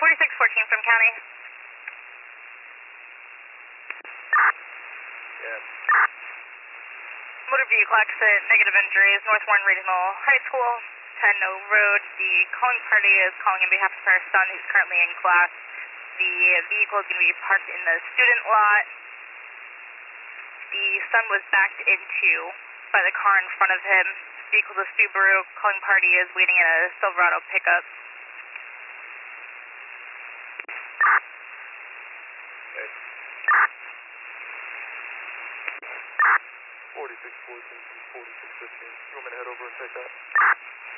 4614 from County. Yeah. Motor vehicle accident, negative injuries, North Warren Regional High School, 10 No Road. The calling party is calling on behalf of her son who's currently in class. The vehicle is going to be parked in the student lot. The son was backed into by the car in front of him. Vehicle is Subaru. Calling party is waiting in a Silverado pickup. Okay. 4614 from 4615. You want me to head over and take that?